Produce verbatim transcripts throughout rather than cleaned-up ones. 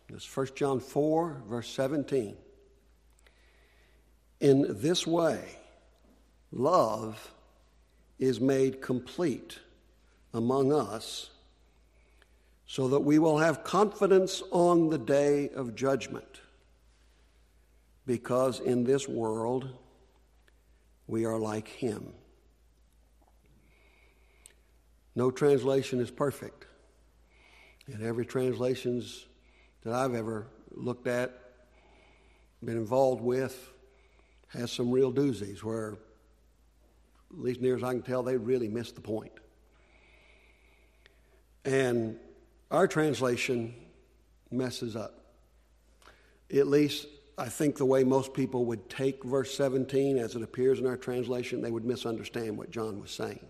It's First John four, verse seventeen. In this way, love is made complete among us, so that we will have confidence on the day of judgment. Because in this world, we are like him. No translation is perfect. And every translations that I've ever looked at, been involved with, has some real doozies where, at least near as I can tell, they really missed the point. And our translation messes up. At least, I think the way most people would take verse seventeen as it appears in our translation, they would misunderstand what John was saying.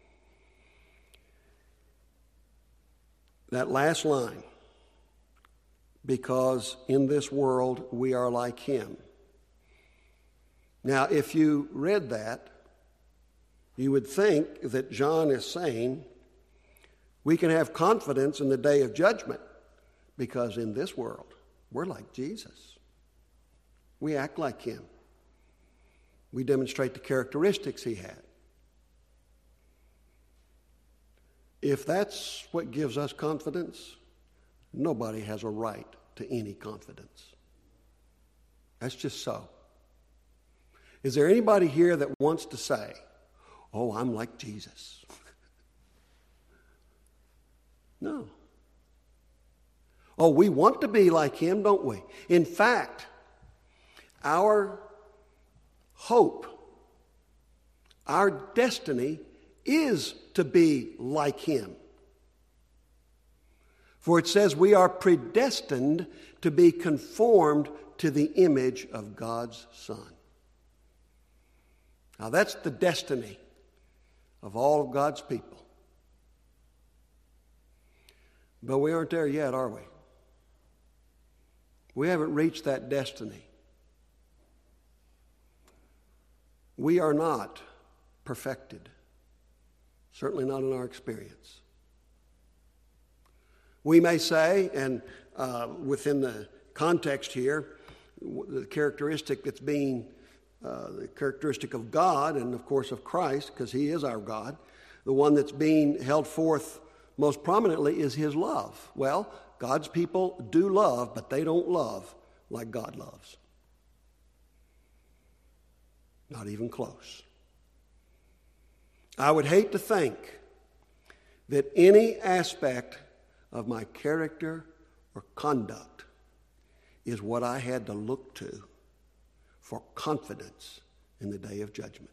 That last line, because in this world we are like him. Now, if you read that, you would think that John is saying we can have confidence in the day of judgment because in this world we're like Jesus. We act like him. We demonstrate the characteristics he had. If that's what gives us confidence, nobody has a right to any confidence. That's just so. Is there anybody here that wants to say, oh, I'm like Jesus? No. Oh, we want to be like him, don't we? In fact, our hope, our destiny is to be like him. For it says we are predestined to be conformed to the image of God's Son. Now that's the destiny of all of God's people. But we aren't there yet, are we? We haven't reached that destiny. We are not perfected. Certainly not in our experience. We may say, and uh, within the context here, the characteristic that's being uh, the characteristic of God and, of course, of Christ, because he is our God, the one that's being held forth most prominently is his love. Well, God's people do love, but they don't love like God loves. Not even close. I would hate to think that any aspect of my character or conduct is what I had to look to for confidence in the day of judgment.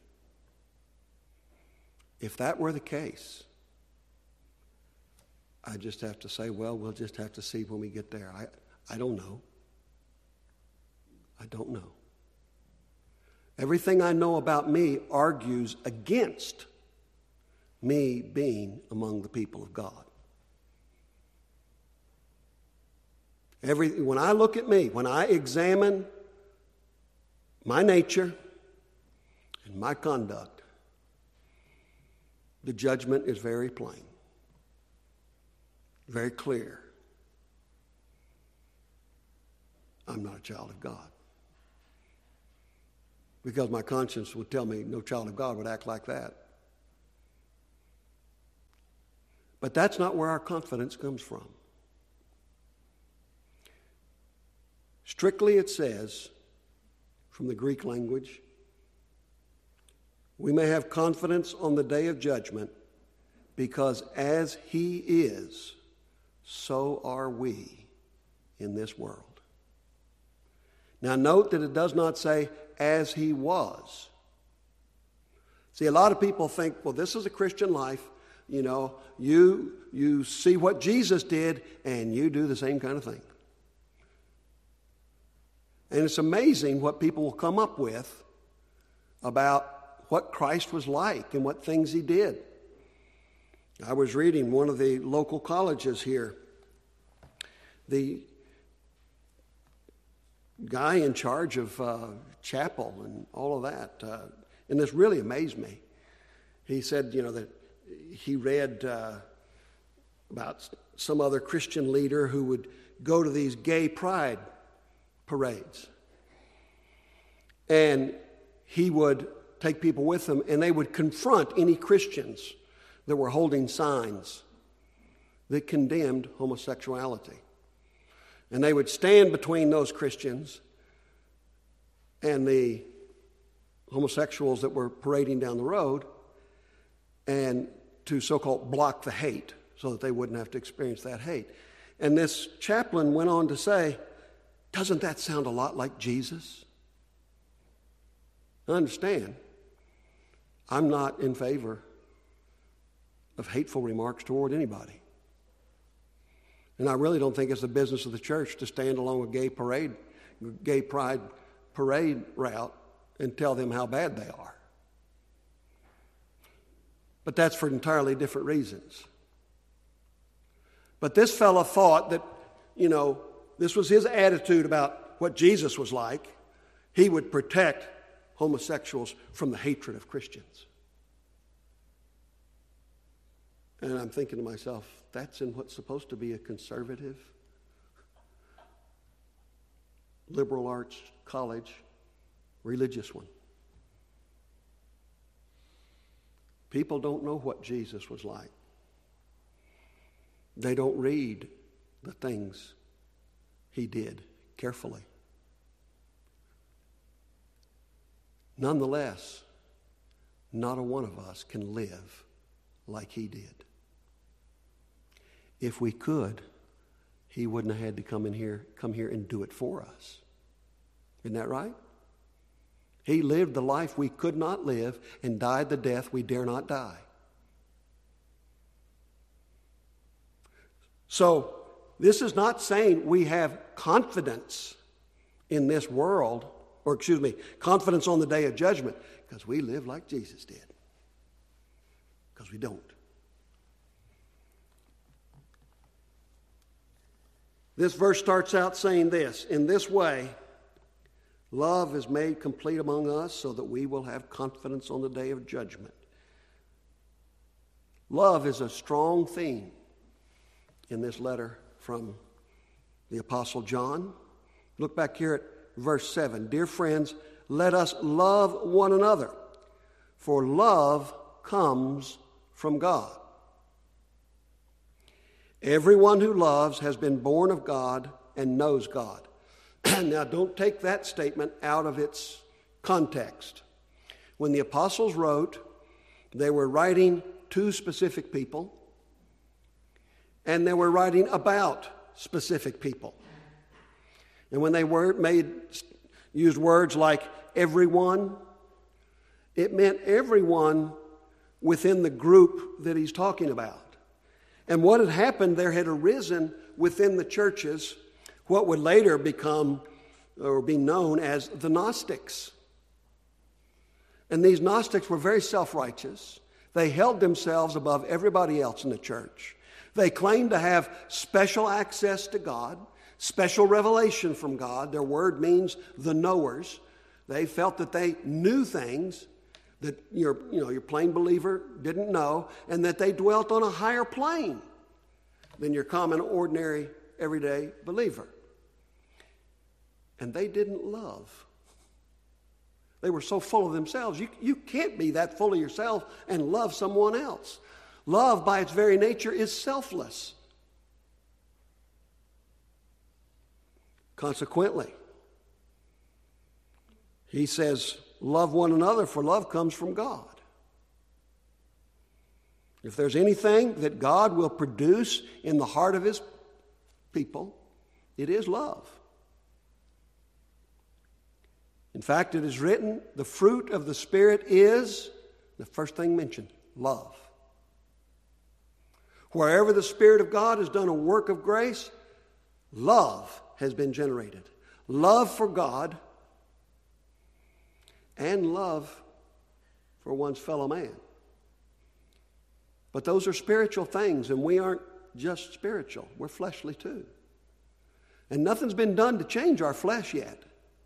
If that were the case, I just have to say, well, we'll just have to see when we get there. I, I don't know. I don't know. Everything I know about me argues against me being among the people of God. Every, when I look at me, when I examine my nature and my conduct, the judgment is very plain, very clear. I'm not a child of God. Because my conscience would tell me no child of God would act like that. But that's not where our confidence comes from. Strictly it says, from the Greek language, we may have confidence on the day of judgment because as he is, so are we in this world. Now note that it does not say as he was. See, a lot of people think, well, this is a Christian life. You know, you, you see what Jesus did and you do the same kind of thing. And it's amazing what people will come up with about what Christ was like and what things he did. I was reading one of the local colleges here. The guy in charge of uh, chapel and all of that, uh, and this really amazed me. He said, you know, that he read uh, about some other Christian leader who would go to these gay pride parades. And he would take people with him, and they would confront any Christians that were holding signs that condemned homosexuality. And they would stand between those Christians and the homosexuals that were parading down the road, and to so-called block the hate so that they wouldn't have to experience that hate. And this chaplain went on to say, doesn't that sound a lot like Jesus? I understand, I'm not in favor of hateful remarks toward anybody. And I really don't think it's the business of the church to stand along a gay parade, gay pride parade route and tell them how bad they are. But that's for entirely different reasons. But this fellow thought that, you know, this was his attitude about what Jesus was like. He would protect homosexuals from the hatred of Christians. And I'm thinking to myself, that's in what's supposed to be a conservative, liberal arts college, religious one. People don't know what Jesus was like. They don't read the things he did carefully. Nonetheless, not a one of us can live like he did. If we could, he wouldn't have had to come in here, come here and do it for us. Isn't that right? He lived the life we could not live and died the death we dare not die. So, this is not saying we have confidence in this world, or excuse me, confidence on the day of judgment, because we live like Jesus did. Because we don't. This verse starts out saying this, in this way, love is made complete among us so that we will have confidence on the day of judgment. Love is a strong theme in this letter from the Apostle John. Look back here at verse seven. Dear friends, let us love one another, for love comes from God. Everyone who loves has been born of God and knows God. Now, don't take that statement out of its context. When the apostles wrote, they were writing to specific people, and they were writing about specific people. And when they were made used words like everyone, it meant everyone within the group that he's talking about. And what had happened, there had arisen within the churches what would later become or be known as the Gnostics. And these Gnostics were very self-righteous. They held themselves above everybody else in the church. They claimed to have special access to God, special revelation from God. Their word means the knowers. They felt that they knew things that your, you know, your plain believer didn't know, and that they dwelt on a higher plane than your common, ordinary, everyday believer. And they didn't love. They were so full of themselves. You, you can't be that full of yourself and love someone else. Love, by its very nature, is selfless. Consequently, he says, love one another, for love comes from God. If there's anything that God will produce in the heart of his people, it is love. In fact, it is written, the fruit of the Spirit is, the first thing mentioned, love. Wherever the Spirit of God has done a work of grace, love has been generated. Love for God and love for one's fellow man. But those are spiritual things, and we aren't just spiritual. We're fleshly too. And nothing's been done to change our flesh yet.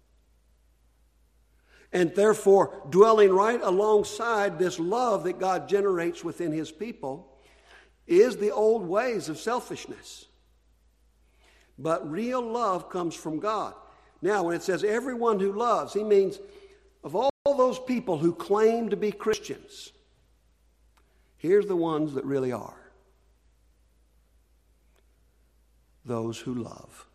And therefore, dwelling right alongside this love that God generates within his people is the old ways of selfishness. But real love comes from God. Now, when it says everyone who loves, he means of all those people who claim to be Christians, here's the ones that really are. Those who love.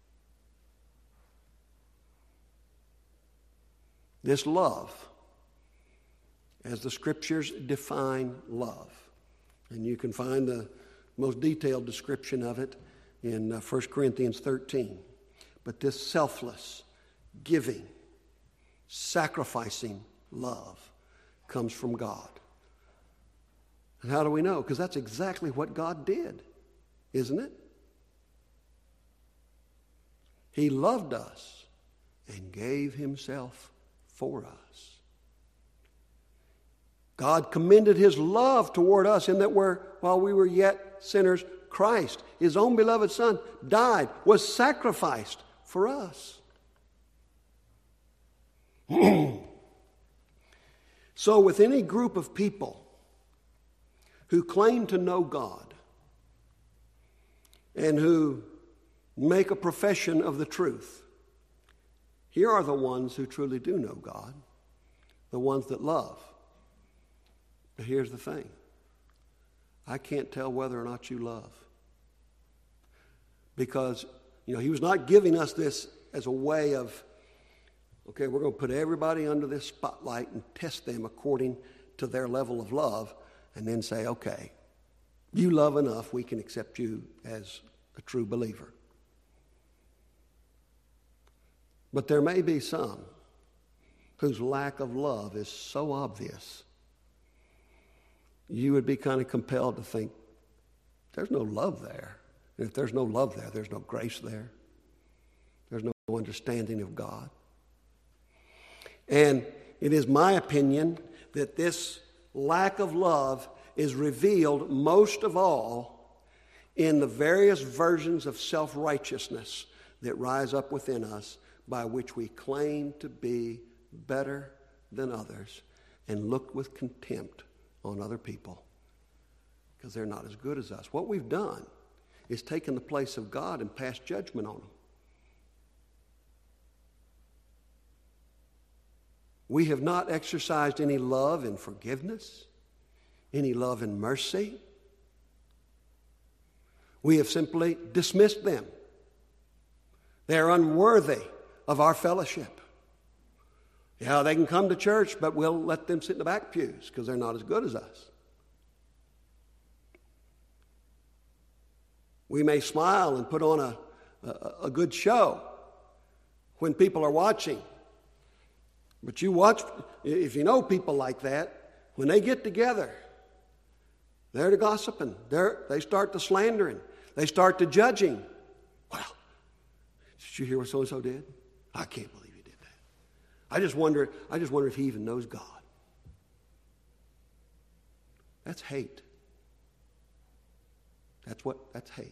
This love, as the Scriptures define love, and you can find the most detailed description of it in uh, First Corinthians thirteen. But this selfless, giving, sacrificing love comes from God. And how do we know? Because that's exactly what God did, isn't it? He loved us and gave himself for us. God commended his love toward us in that we're, while we were yet sinners, Christ, his own beloved Son, died, was sacrificed for us. So with any group of people who claim to know God and who make a profession of the truth, here are the ones who truly do know God, the ones that love. But here's the thing. I can't tell whether or not you love. Because, you know, he was not giving us this as a way of, okay, we're going to put everybody under this spotlight and test them according to their level of love, and then say, okay, you love enough, we can accept you as a true believer. But there may be some whose lack of love is so obvious, you would be kind of compelled to think, there's no love there. And if there's no love there, there's no grace there. There's no understanding of God. And it is my opinion that this lack of love is revealed most of all in the various versions of self-righteousness that rise up within us, by which we claim to be better than others and look with contempt on other people because they're not as good as us. What we've done is taken the place of God and passed judgment on them. We have not exercised any love and forgiveness, any love and mercy. We have simply dismissed them. They're unworthy of our fellowship. Yeah, they can come to church, but we'll let them sit in the back pews because they're not as good as us. We may smile and put on a, a, a good show when people are watching. But you watch, if you know people like that, when they get together, they're to gossiping. They're, they start to slandering. They start to judging. Well, did you hear what so-and-so did? I can't believe he did that. I just wonder, I just wonder if he even knows God. That's hate. That's what, that's hate.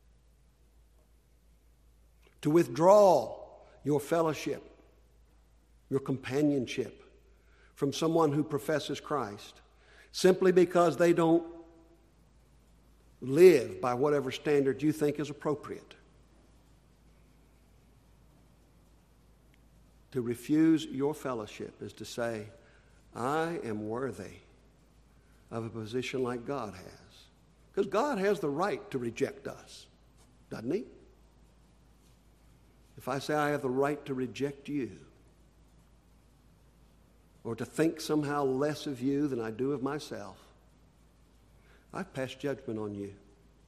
To withdraw your fellowship, your companionship from someone who professes Christ simply because they don't live by whatever standard you think is appropriate. To refuse your fellowship is to say, I am worthy of a position like God has. Because God has the right to reject us, doesn't he? If I say I have the right to reject you, or to think somehow less of you than I do of myself, I've passed judgment on you.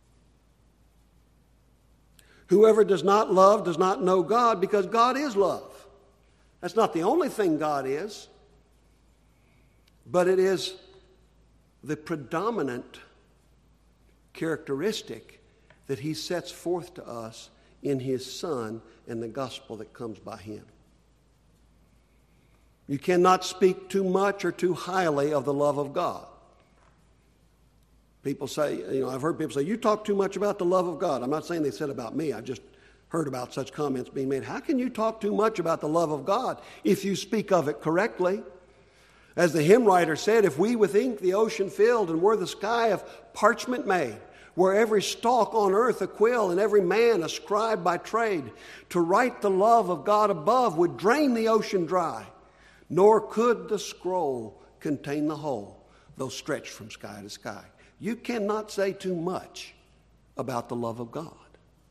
Whoever does not love does not know God, because God is love. That's not the only thing God is, but it is the predominant characteristic that he sets forth to us in his Son and the gospel that comes by him. You cannot speak too much or too highly of the love of God. People say, you know, I've heard people say, you talk too much about the love of God. I'm not saying they said about me. I just heard about such comments being made. How can you talk too much about the love of God if you speak of it correctly? As the hymn writer said, if we with ink the ocean filled and were the sky of parchment made, were every stalk on earth a quill, and every man a scribe by trade. To write the love of God above would drain the ocean dry, nor could the scroll contain the whole, though stretched from sky to sky. You cannot say too much about the love of God.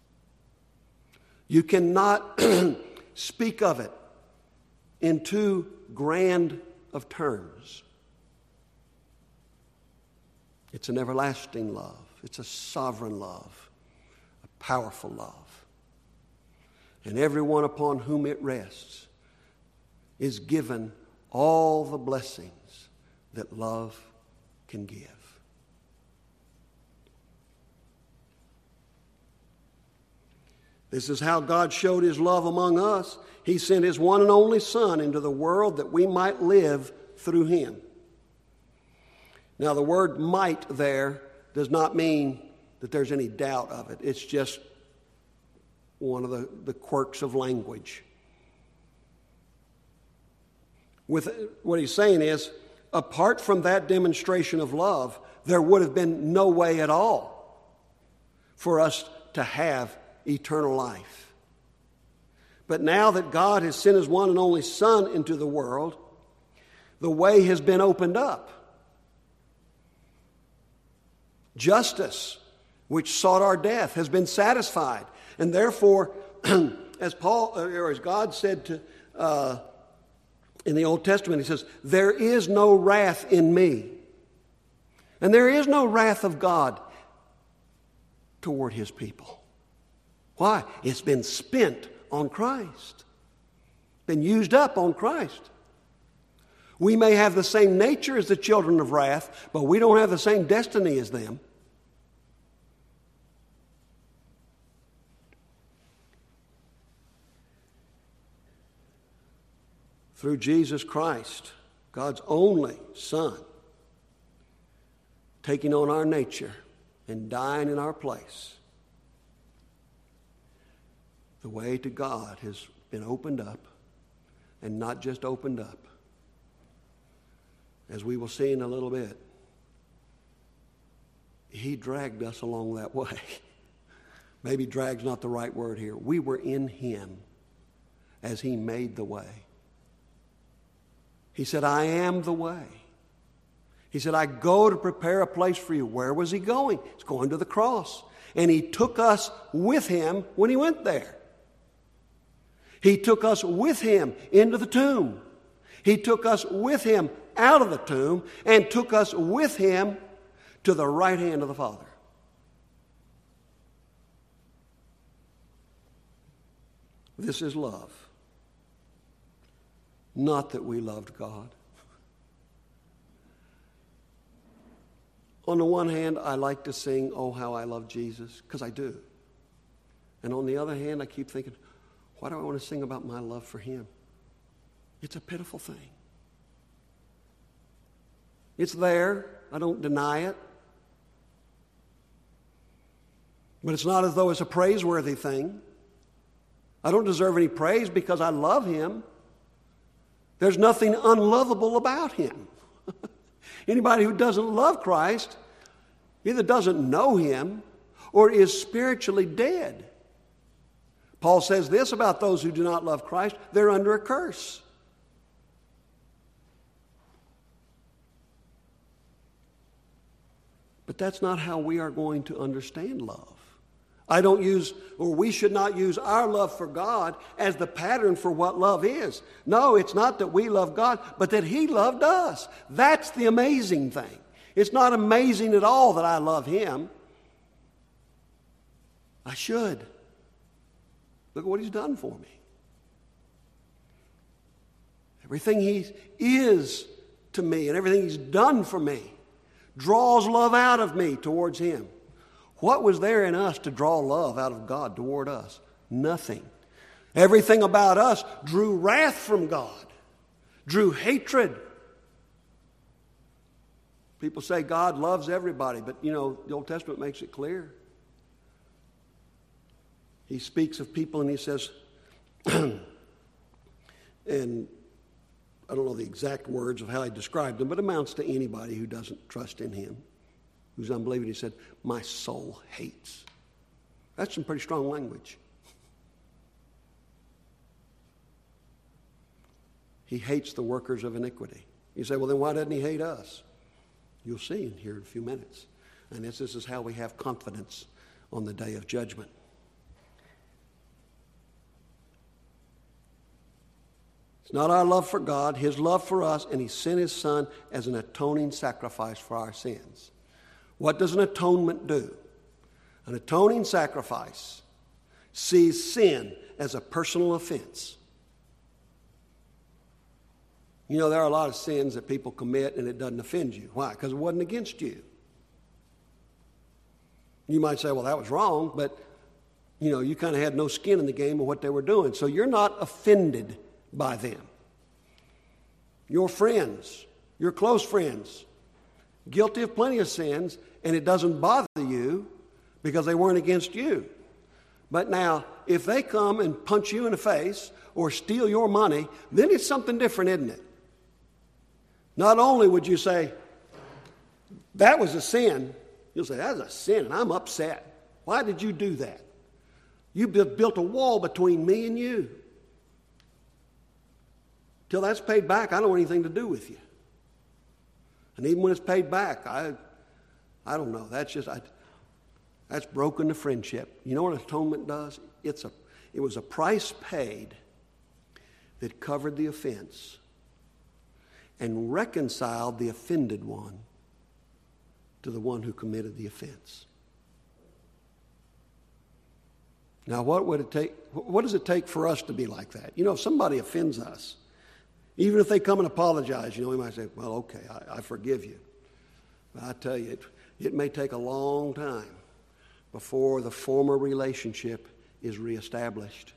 You cannot speak of it in too grand of terms. It's an everlasting love. It's a sovereign love, a powerful love. And everyone upon whom it rests is given all the blessings that love can give. This is how God showed his love among us. He sent his one and only Son into the world that we might live through him. Now, the word might there does not mean that there's any doubt of it. It's just one of the, the quirks of language. With what he's saying is, apart from that demonstration of love, there would have been no way at all for us to have eternal life. But now that God has sent his one and only Son into the world, the way has been opened up. Justice, which sought our death, has been satisfied. And therefore, as Paul, or as God said to uh, in the Old Testament, he says, there is no wrath in me. And there is no wrath of God toward his people. Why? It's been spent on Christ. Been used up on Christ. We may have the same nature as the children of wrath, but we don't have the same destiny as them. Through Jesus Christ, God's only Son, taking on our nature and dying in our place, the way to God has been opened up, and not just opened up. As we will see in a little bit, he dragged us along that way. Maybe drag's not the right word here. We were in him as he made the way. He said, I am the way. He said, I go to prepare a place for you. Where was he going? He's going to the cross. And he took us with him when he went there. He took us with him into the tomb. He took us with him out of the tomb and took us with him to the right hand of the Father. This is love. Not that we loved God. On the one hand, I like to sing, Oh, How I Love Jesus, because I do. And on the other hand, I keep thinking, why do I want to sing about my love for him? It's a pitiful thing. It's there. I don't deny it. But it's not as though it's a praiseworthy thing. I don't deserve any praise because I love him. There's nothing unlovable about him. Anybody who doesn't love Christ either doesn't know him or is spiritually dead. Paul says this about those who do not love Christ: they're under a curse. But that's not how we are going to understand love. I don't use, or we should not use our love for God as the pattern for what love is. No, it's not that we love God, but that he loved us. That's the amazing thing. It's not amazing at all that I love him. I should. Look at what he's done for me. Everything he is to me and everything he's done for me draws love out of me towards him. What was there in us to draw love out of God toward us? Nothing. Everything about us drew wrath from God, drew hatred. People say God loves everybody, but you know, the Old Testament makes it clear. He speaks of people and he says, and I don't know the exact words of how he described them, but it amounts to anybody who doesn't trust in him. who's unbelieving. He said, my soul hates. That's some pretty strong language. He hates the workers of iniquity. You say, well, then why doesn't he hate us? You'll see in here in a few minutes. And this, this is how we have confidence on the day of judgment. It's not our love for God, his love for us, and he sent his son as an atoning sacrifice for our sins. What does an atonement do? An atoning sacrifice sees sin as a personal offense. You know, there are a lot of sins that people commit and it doesn't offend you. Why? Because it wasn't against you. You might say, well, that was wrong, but, you know, you kind of had no skin in the game of what they were doing. So you're not offended by them. Your friends, your close friends, guilty of plenty of sins, and it doesn't bother you because they weren't against you. But now, if they come and punch you in the face or steal your money, then it's something different, isn't it? Not only would you say, that was a sin, you'll say, that was a sin, and I'm upset. Why did you do that? You built a wall between me and you. Till that's paid back, I don't want anything to do with you. And even when it's paid back, I I don't know. That's just, I, that's broken the friendship. You know what atonement does? It's a, it was a price paid that covered the offense and reconciled the offended one to the one who committed the offense. Now, what would it take? What does it take for us to be like that? You know, if somebody offends us, even if they come and apologize, you know, we might say, well, okay, I, I forgive you. But I tell you, it, it may take a long time before the former relationship is reestablished.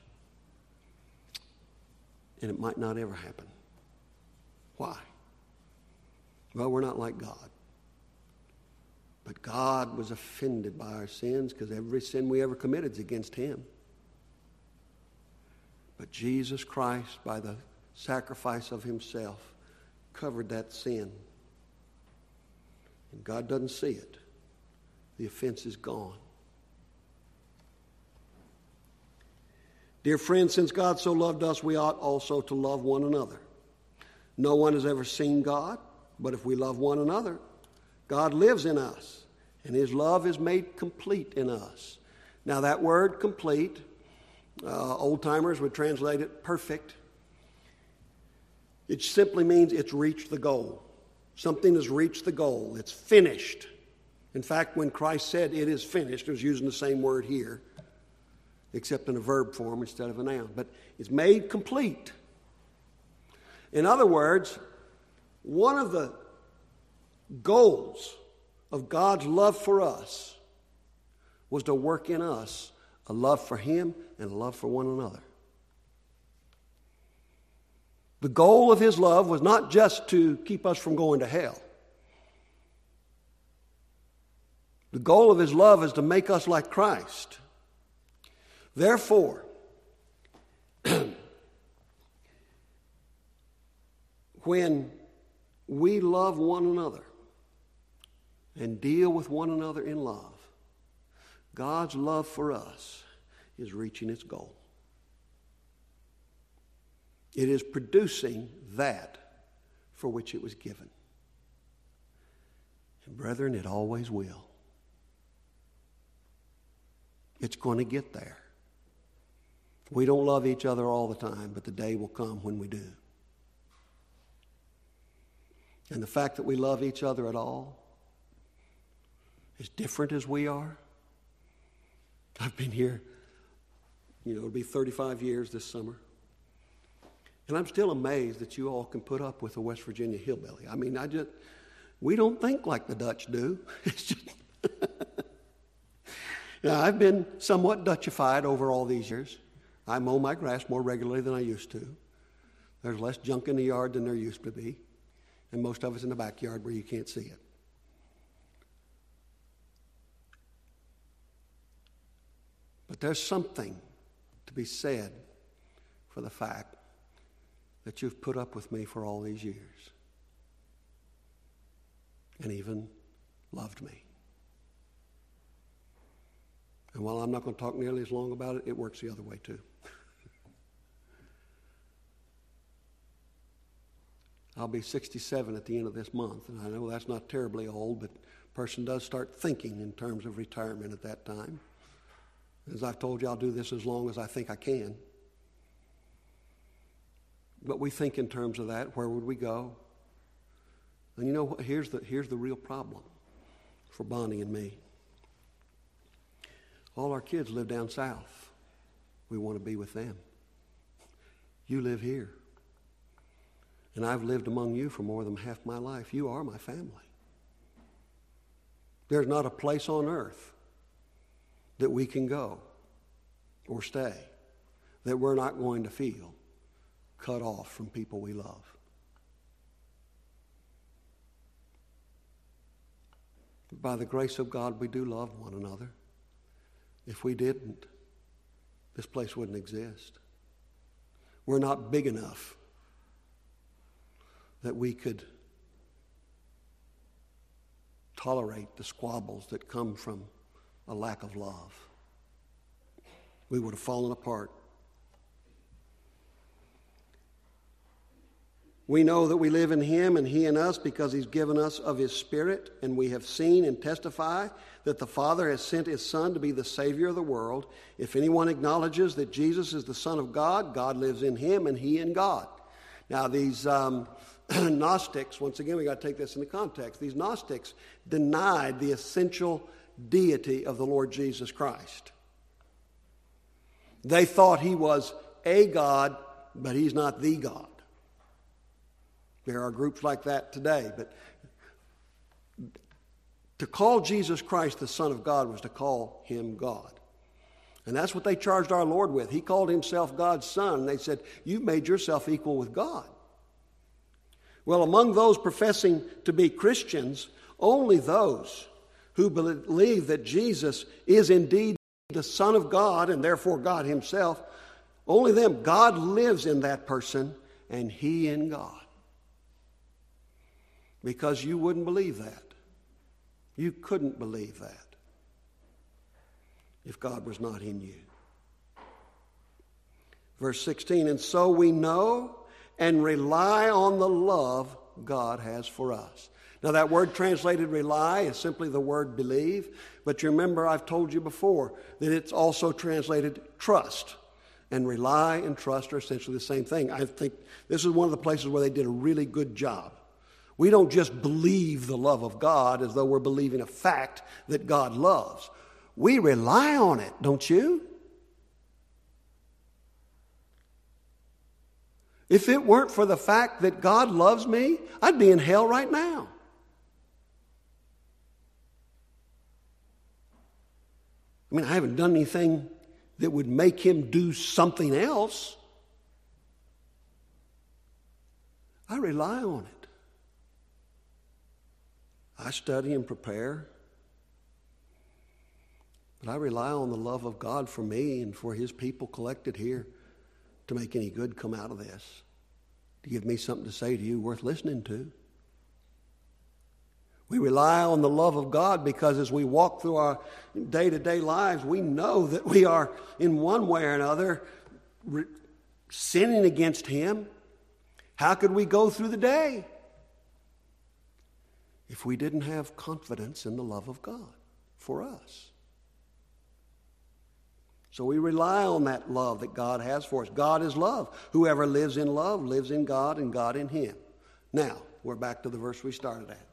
And it might not ever happen. Why? Well, we're not like God. But God was offended by our sins because every sin we ever committed is against him. But Jesus Christ, by the sacrifice of himself, covered that sin. And God doesn't see it. The offense is gone. Dear friends, since God so loved us, we ought also to love one another. No one has ever seen God, but if we love one another, God lives in us, and his love is made complete in us. Now that word complete, uh, old-timers would translate it perfect. It simply means it's reached the goal. Something has reached the goal. It's finished. In fact, when Christ said it is finished, he was using the same word here, except in a verb form instead of a noun. But it's made complete. In other words, one of the goals of God's love for us was to work in us a love for him and a love for one another. The goal of his love was not just to keep us from going to hell. The goal of his love is to make us like Christ. Therefore, when we love one another and deal with one another in love, God's love for us is reaching its goal. It is producing that for which it was given. And brethren, it always will. It's going to get there. We don't love each other all the time, but the day will come when we do. And the fact that we love each other at all, as different as we are. I've been here, you know, it'll be thirty-five years this summer. And I'm still amazed that you all can put up with a West Virginia hillbilly. I mean, I just, we don't think like the Dutch do. It's just, now, I've been somewhat Dutchified over all these years. I mow my grass more regularly than I used to. There's less junk in the yard than there used to be. And most of it's in the backyard where you can't see it. But there's something to be said for the fact that you've put up with me for all these years and even loved me. And while I'm not going to talk nearly as long about it, it works the other way too. I'll be sixty-seven at the end of this month, and I know that's not terribly old, but a person does start thinking in terms of retirement at that time. As I've told you, I'll do this as long as I think I can. But we think in terms of that. Where would we go? And you know what? Here's the, here's the real problem for Bonnie and me. All our kids live down south. We want to be with them. You live here. And I've lived among you for more than half my life. You are my family. There's not a place on earth that we can go or stay that we're not going to feel cut off from people we love. By the grace of God, we do love one another. If we didn't, this place wouldn't exist. We're not big enough that we could tolerate the squabbles that come from a lack of love. We would have fallen apart. We know that we live in him and he in us because he's given us of his Spirit, and we have seen and testify that the Father has sent his Son to be the Savior of the world. If anyone acknowledges that Jesus is the Son of God, God lives in him and he in God. Now these um, Gnostics, once again we got to take this into context, these Gnostics denied the essential deity of the Lord Jesus Christ. They thought he was a God, but he's not the God. There are groups like that today, but to call Jesus Christ the Son of God was to call him God. And that's what they charged our Lord with. He called himself God's Son. They said, you've made yourself equal with God. Well, among those professing to be Christians, only those who believe that Jesus is indeed the Son of God and therefore God himself, only them, God lives in that person and he in God. Because you wouldn't believe that. You couldn't believe that if God was not in you. Verse sixteen, and so we know and rely on the love God has for us. Now that word translated rely is simply the word believe, but you remember I've told you before that it's also translated trust. And rely and trust are essentially the same thing. I think this is one of the places where they did a really good job. We don't just believe the love of God as though we're believing a fact that God loves. We rely on it, don't you? If it weren't for the fact that God loves me, I'd be in hell right now. I mean, I haven't done anything that would make him do something else. I rely on it. I study and prepare. But I rely on the love of God for me and for his people collected here to make any good come out of this, to give me something to say to you worth listening to. We rely on the love of God because as we walk through our day-to-day lives, we know that we are in one way or another re- sinning against him. How could we go through the day if we didn't have confidence in the love of God for us? So we rely on that love that God has for us. God is love. Whoever lives in love lives in God and God in him. Now, we're back to the verse we started at.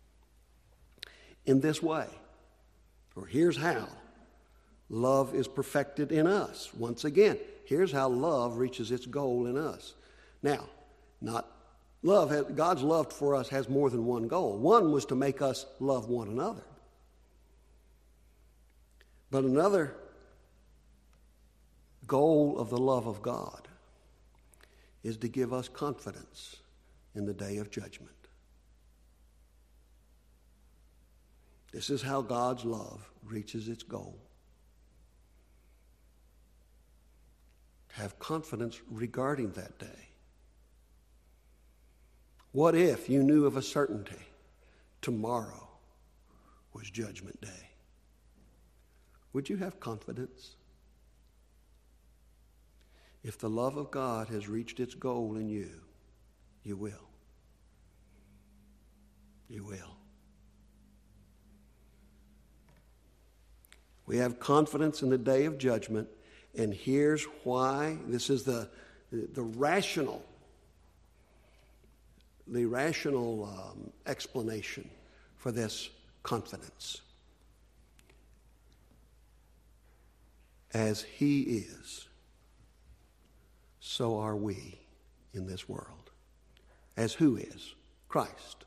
In this way, or here's how, love is perfected in us. Once again, here's how love reaches its goal in us. Now, not love, has, God's love for us has more than one goal. One was to make us love one another. But another goal of the love of God is to give us confidence in the day of judgment. This is how God's love reaches its goal. To have confidence regarding that day. What if you knew of a certainty tomorrow was Judgment Day? would you have confidence? If the love of God has reached its goal in you, you will. You will. We have confidence in the day of judgment, and here's why. This is the, the, the rational, the rational um, explanation for this confidence. As he is, so are we in this world. As who is? Christ.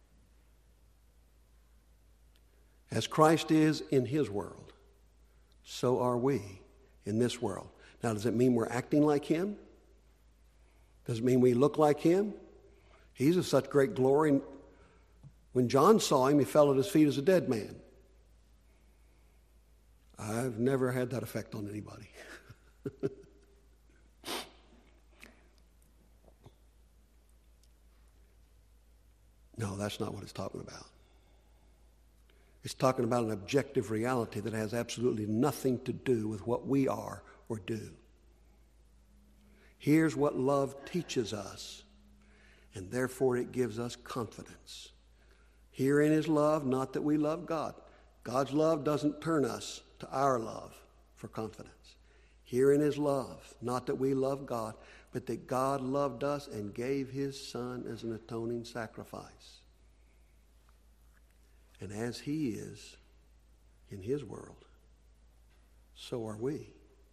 As Christ is in his world, so are we in this world. Now, does it mean we're acting like him? Does it mean we look like him? He's of such great glory. When John saw him, he fell at his feet as a dead man. I've never had that effect on anybody. No, that's not what it's talking about. It's talking about an objective reality that has absolutely nothing to do with what we are or do. Here's what love teaches us, and therefore it gives us confidence. Herein is love, not that we love God. God's love doesn't turn us to our love for confidence. Herein is love, not that we love God, but that God loved us and gave his Son as an atoning sacrifice. And as he is in his world, so are we.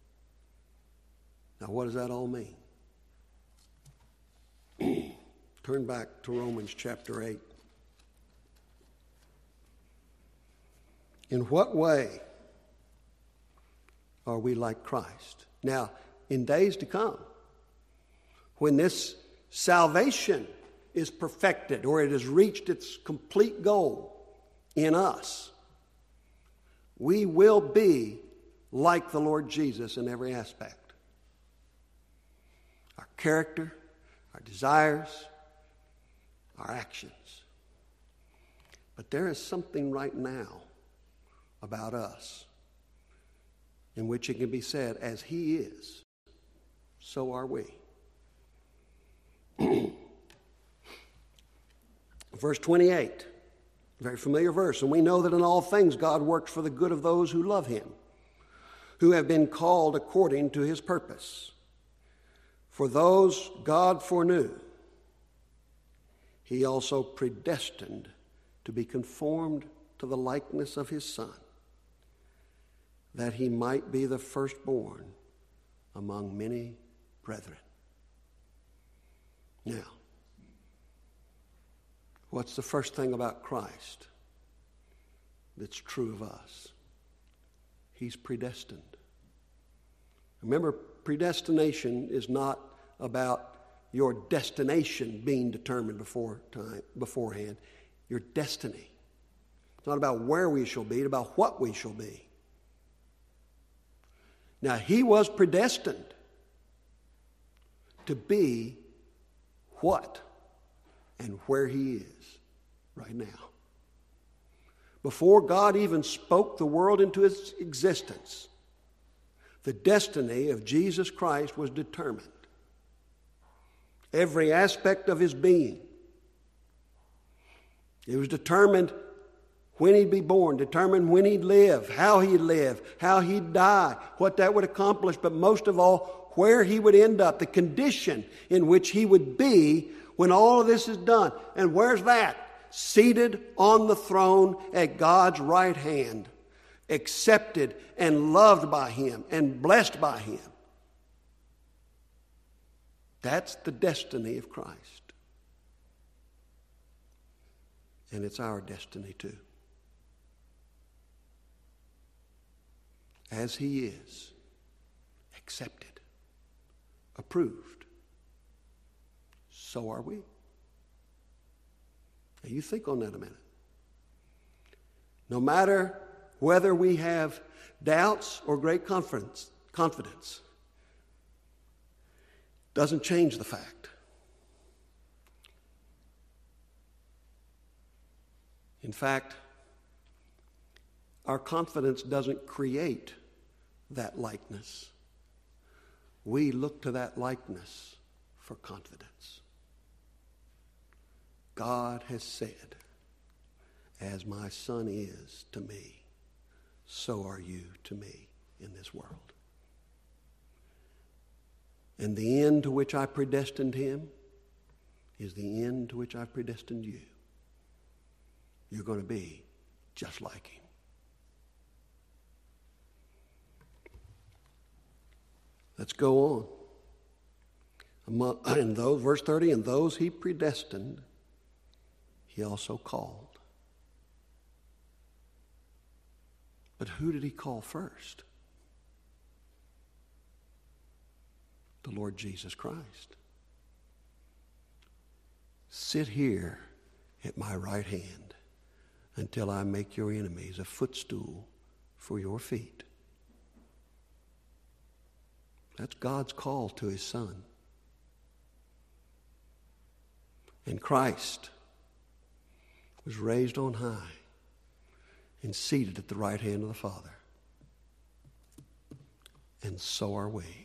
Now, what does that all mean? Turn back to Romans chapter eight. In what way are we like Christ? Now, in days to come, when this salvation is perfected or it has reached its complete goal in us, we will be like the Lord Jesus in every aspect. Our character, our desires, our actions. But there is something right now about us in which it can be said, as he is, so are we. Verse twenty-eight, very familiar verse. And we know that in all things God works for the good of those who love him, who have been called according to his purpose. For those God foreknew, he also predestined to be conformed to the likeness of his Son, that he might be the firstborn among many brethren. Now, what's the first thing about Christ that's true of us? He's predestined. Remember, predestination is not about your destination being determined before time, beforehand. Your destiny. It's not about where we shall be, it's about what we shall be. Now, he was predestined to be what and where he is right now. Before God even spoke the world into its existence, the destiny of Jesus Christ was determined. Every aspect of his being. It was determined when he'd be born, determined when he'd live, how he'd live, how he'd die, what that would accomplish, but most of all, where he would end up, the condition in which he would be when all of this is done. And where's that? Seated on the throne at God's right hand, accepted and loved by him and blessed by him. That's the destiny of Christ. And it's our destiny too. As he is, accepted, approved, so are we. Now you think on that a minute. No matter whether we have doubts or great confidence, confidence doesn't change the fact. In fact, our confidence doesn't create that likeness. We look to that likeness for confidence. God has said, as my Son is to me, so are you to me in this world. And the end to which I predestined him is the end to which I've predestined you. You're going to be just like him. Let's go on. And those, verse thirty, and those he predestined, he also called. But who did he call first? The Lord Jesus Christ. Sit here at my right hand until I make your enemies a footstool for your feet. That's God's call to his Son. And Christ was raised on high and seated at the right hand of the Father. And so are we.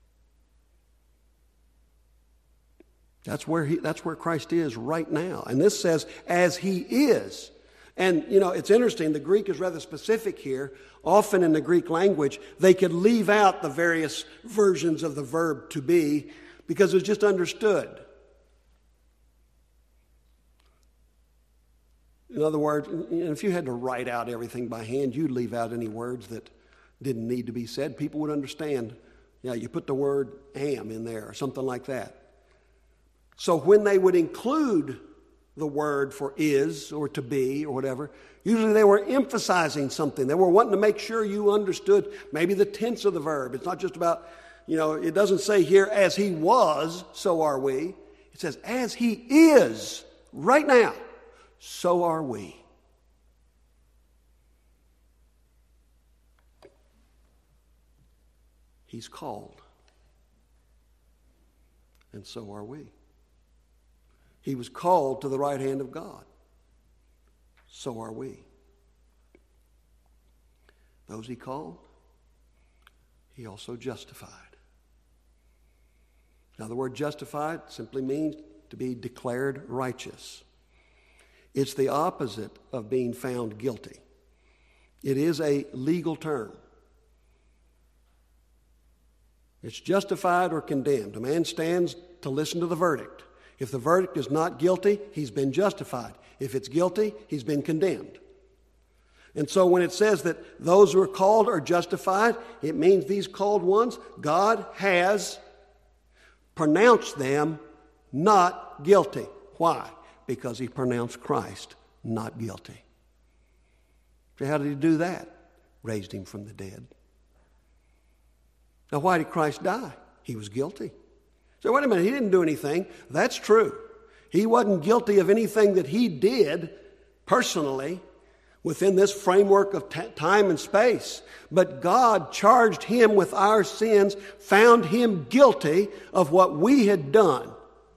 That's where he, that's where Christ is right now. And this says, as he is. And, you know, it's interesting. The Greek is rather specific here. Often in the Greek language, they could leave out the various versions of the verb to be because it was just understood. In other words, if you had to write out everything by hand, you'd leave out any words that didn't need to be said. People would understand. Yeah, you put the word am in there or something like that. So when they would include the word for is or to be or whatever, usually they were emphasizing something. They were wanting to make sure you understood maybe the tense of the verb. It's not just about, you know, it doesn't say here, as he was, so are we. It says, as he is right now, so are we. He's called. And so are we. He was called to the right hand of God. So are we. Those he called, he also justified. Now the word justified simply means to be declared righteous. It's the opposite of being found guilty. It is a legal term. It's justified or condemned. A man stands to listen to the verdict. If the verdict is not guilty, he's been justified. If it's guilty, he's been condemned. And so when it says that those who are called are justified, it means these called ones, God has pronounced them not guilty. Why? Because he pronounced Christ not guilty. So how did he do that? Raised him from the dead. Now why did Christ die? He was guilty. So wait a minute, he didn't do anything. That's true. He wasn't guilty of anything that he did personally within this framework of t- time and space. But God charged him with our sins, found him guilty of what we had done.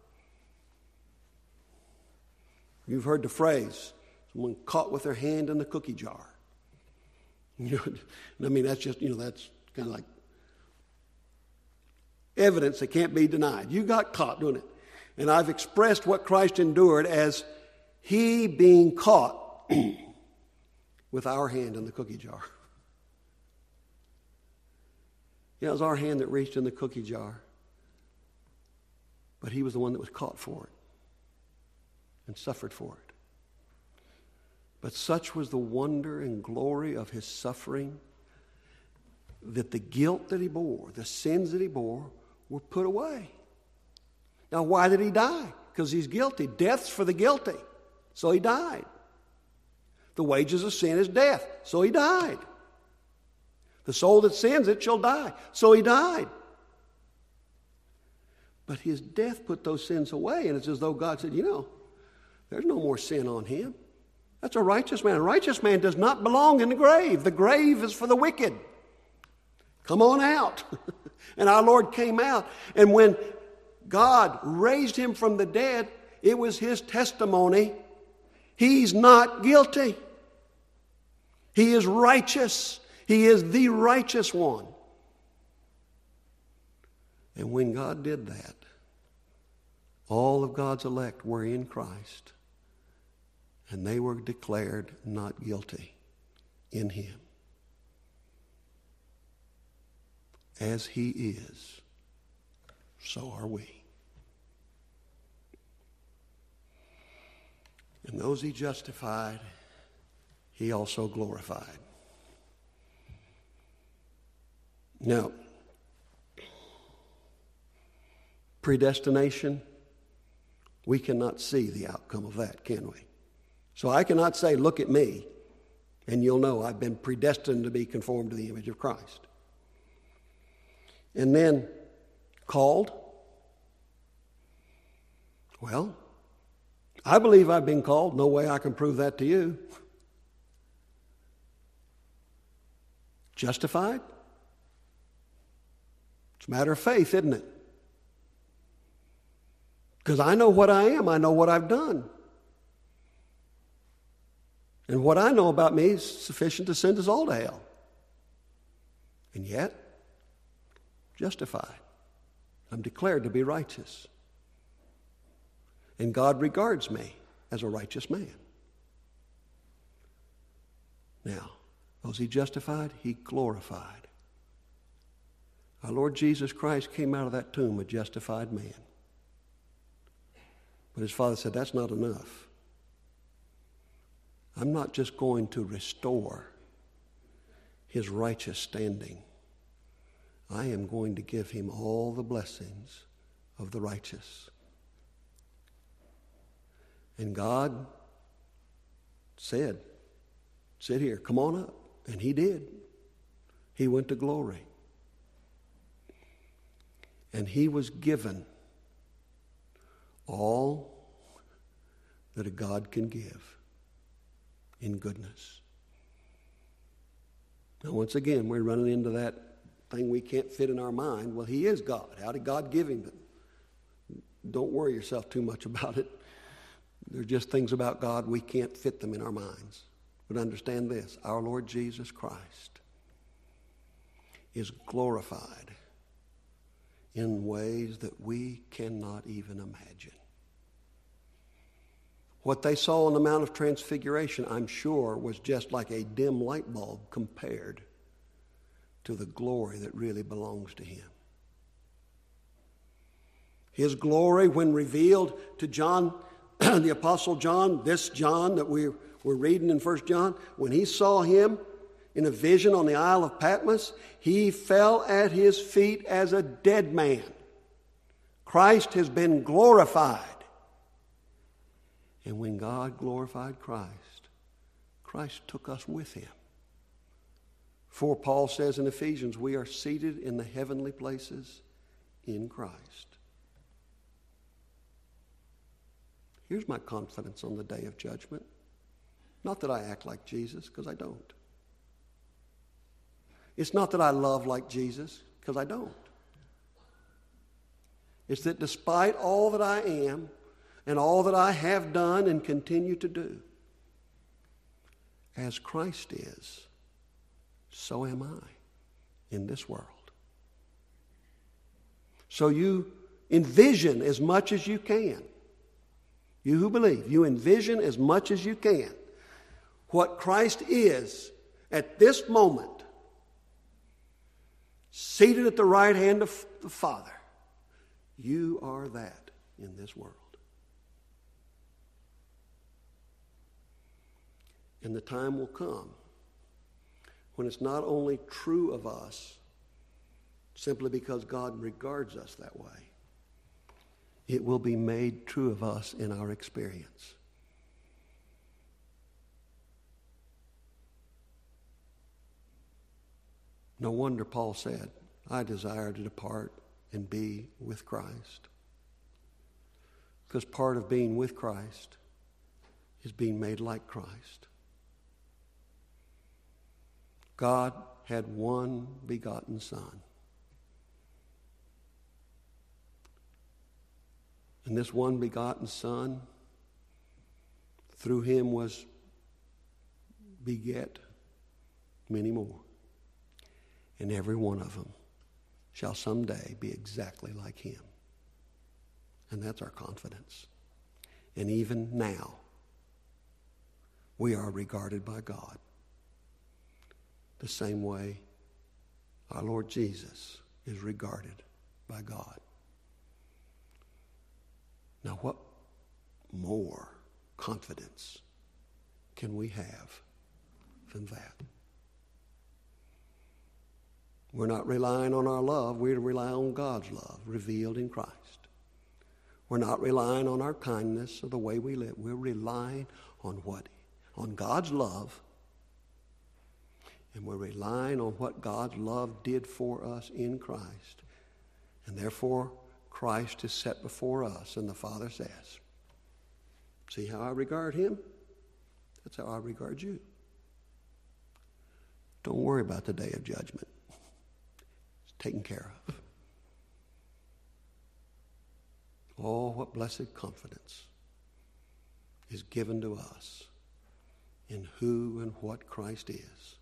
You've heard the phrase, someone caught with their hand in the cookie jar. You know, I mean, that's just, you know, that's kind of like evidence that can't be denied. You got caught doing it. And I've expressed what Christ endured as he being caught with our hand in the cookie jar. Yeah, it was our hand that reached in the cookie jar. But he was the one that was caught for it and suffered for it. But such was the wonder and glory of his suffering that the guilt that he bore, the sins that he bore, were put away. Now, why did he die? Because he's guilty. Death's for the guilty. So he died. The wages of sin is death. So he died. The soul that sins, it shall die. So he died. But his death put those sins away. And it's as though God said, you know, there's no more sin on him. That's a righteous man. A righteous man does not belong in the grave. The grave is for the wicked. Come on out. And our Lord came out. And when God raised him from the dead, it was his testimony. He's not guilty. He is righteous. He is the righteous one. And when God did that, all of God's elect were in Christ, and they were declared not guilty in him. As he is, so are we. And those he justified, he also glorified. Now, predestination, we cannot see the outcome of that, can we? So I cannot say, look at me, and you'll know I've been predestined to be conformed to the image of Christ. And then, called? Well, I believe I've been called. No way I can prove that to you. Justified? It's a matter of faith, isn't it? Because I know what I am. I know what I've done. And what I know about me is sufficient to send us all to hell. And yet, justified. I'm declared to be righteous. And God regards me as a righteous man. Now, was he justified? He glorified. Our Lord Jesus Christ came out of that tomb a justified man. But his Father said, that's not enough. I'm not just going to restore his righteous standing. I am going to give him all the blessings of the righteous. And God said, sit here, come on up. And he did. He went to glory. And he was given all that a God can give in goodness. Now, once again, we're running into that thing we can't fit in our mind. Well, he is God. How did God give him it? Don't worry yourself too much about it. There's just things about God, we can't fit them in our minds. But understand this, our Lord Jesus Christ is glorified in ways that we cannot even imagine. What they saw on the Mount of Transfiguration, I'm sure, was just like a dim light bulb compared to the glory that really belongs to him. His glory, when revealed to John, the Apostle John, this John that we we're reading in First John, when he saw him in a vision on the Isle of Patmos, he fell at his feet as a dead man. Christ has been glorified. And when God glorified Christ, Christ took us with him. For Paul says in Ephesians, we are seated in the heavenly places in Christ. Here's my confidence on the day of judgment. Not that I act like Jesus, because I don't. It's not that I love like Jesus, because I don't. It's that despite all that I am and all that I have done and continue to do, as Christ is, so am I in this world. So you envision as much as you can. You who believe, you envision as much as you can what Christ is at this moment, seated at the right hand of the Father. You are that in this world. And the time will come when it's not only true of us simply because God regards us that way. It will be made true of us in our experience. No wonder Paul said, I desire to depart and be with Christ. Because part of being with Christ is being made like Christ. God had one begotten Son. And this one begotten Son, through him was beget many more. And every one of them shall someday be exactly like him. And that's our confidence. And even now, we are regarded by God the same way our Lord Jesus is regarded by God. Now, what more confidence can we have than that? We're not relying on our love. We rely on God's love revealed in Christ. We're not relying on our kindness or the way we live. We're relying on what? On God's love. And we're relying on what God's love did for us in Christ. And therefore, Christ is set before us. And the Father says, see how I regard him? That's how I regard you. Don't worry about the day of judgment. It's taken care of. Oh, what blessed confidence is given to us in who and what Christ is.